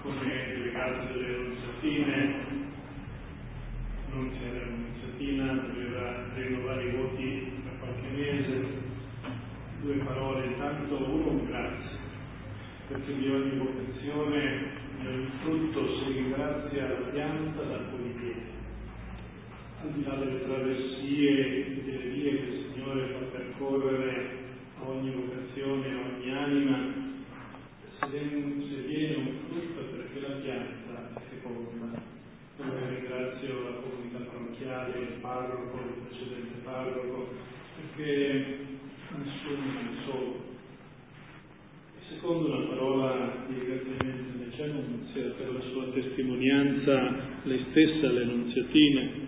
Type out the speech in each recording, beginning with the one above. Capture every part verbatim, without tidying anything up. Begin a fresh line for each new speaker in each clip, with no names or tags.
come nel caso delle Annunziatine, Nunzia dell'Annunziatina doveva rinnovare i voti per qualche mese. Due parole, intanto uno un grazie, perché di ogni vocazione, di ogni frutto si ringrazia la pianta da cui viene. Al di là delle traversie, delle vie che il Signore fa percorrere a ogni vocazione, a ogni anima, se viene un frutto è perché la pianta è feconda. Allora ringrazio la comunità parrocchiale, il parroco, il precedente parroco, perché nessuno è solo. E secondo una parola di ringraziamento invece Annunzia per la sua testimonianza, lei stessa, alle Annunziatine.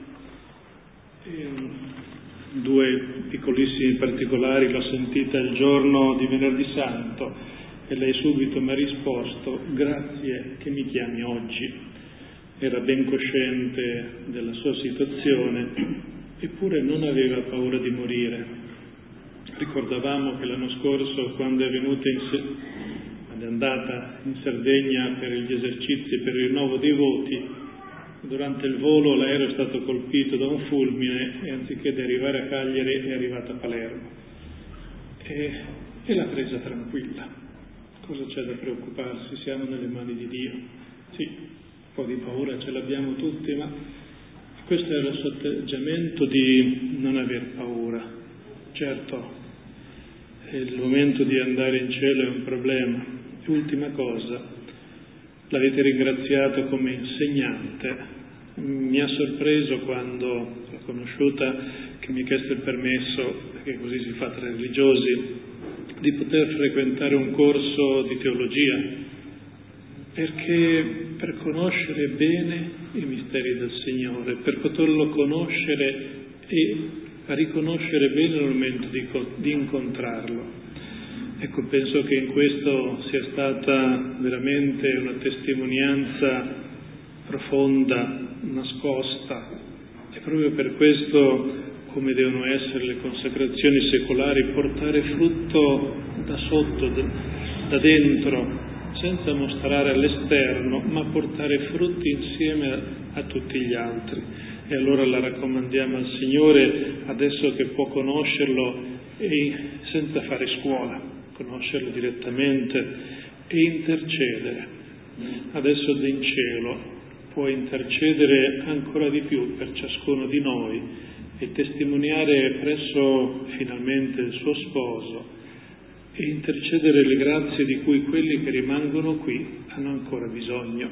E due piccolissimi particolari l'ho sentita il giorno di Venerdì Santo e lei subito mi ha risposto: grazie che mi chiami oggi. Era ben cosciente della sua situazione, eppure non aveva paura di morire. Ricordavamo che l'anno scorso, quando è venuta in Se- quando è andata in Sardegna per gli esercizi per il rinnovo dei voti, durante il volo l'aereo è stato colpito da un fulmine e anziché di arrivare a Cagliari è arrivata a Palermo. E, e l'ha presa tranquilla. Cosa c'è da preoccuparsi? Siamo nelle mani di Dio. Sì, un po' di paura ce l'abbiamo tutti, ma questo era il suo atteggiamento di non aver paura. Certo, il momento di andare in cielo è un problema. E ultima cosa, l'avete ringraziato come insegnante. Mi ha sorpreso quando l'ho conosciuta che mi ha chiesto il permesso, perché così si fa tra religiosi, di poter frequentare un corso di teologia, perché per conoscere bene i misteri del Signore, per poterlo conoscere e riconoscere bene nel momento di, di incontrarlo. Ecco, penso che in questo sia stata veramente una testimonianza profonda, nascosta, e proprio per questo, come devono essere le consacrazioni secolari, portare frutto da sotto, da dentro, senza mostrare all'esterno, ma portare frutti insieme a, a tutti gli altri. E allora la raccomandiamo al Signore, adesso che può conoscerlo e senza fare scuola, conoscerlo direttamente e intercedere. Adesso in cielo può intercedere ancora di più per ciascuno di noi e testimoniare presso finalmente il suo sposo e intercedere le grazie di cui quelli che rimangono qui hanno ancora bisogno.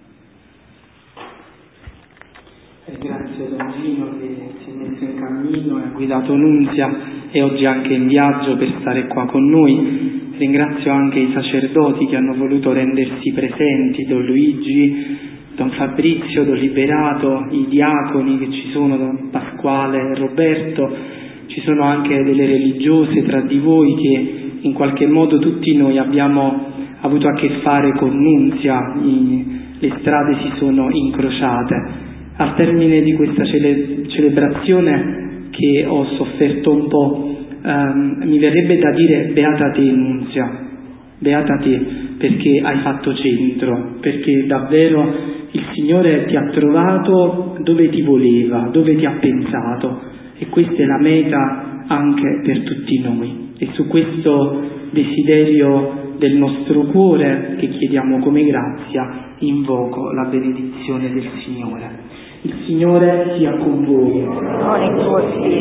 Eh, grazie Don Gino che si è messo in cammino e ha guidato Nunzia e oggi anche in viaggio per stare qua con noi. Ringrazio anche i sacerdoti che hanno voluto rendersi presenti, Don Luigi, Don Fabrizio, Don Liberato, i diaconi che ci sono, Don Pasquale, Roberto. Ci sono anche delle religiose tra di voi che in qualche modo tutti noi abbiamo avuto a che fare con Nunzia, i, le strade si sono incrociate. Al termine di questa cele, celebrazione che ho sofferto un po', ehm, mi verrebbe da dire beata te Nunzia, beata te perché hai fatto centro, perché davvero il Signore ti ha trovato dove ti voleva, dove ti ha pensato, e questa è la meta anche per tutti noi. E su questo desiderio del nostro cuore che chiediamo come grazia invoco la benedizione del Signore. Il Signore sia con voi.